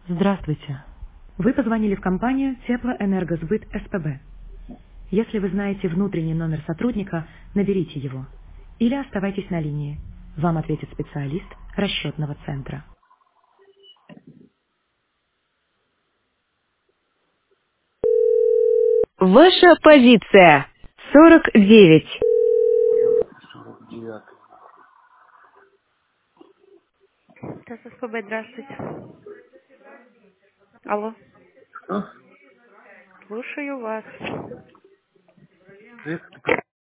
Здравствуйте. Вы позвонили в компанию Теплоэнергосбыт СПБ. Если вы знаете внутренний номер сотрудника, наберите его. Или оставайтесь на линии. Вам ответит специалист расчетного центра. Ваша позиция 49. 49. Сейчас СПБ, здравствуйте. Алло, Что? слушаю вас. Приветствую.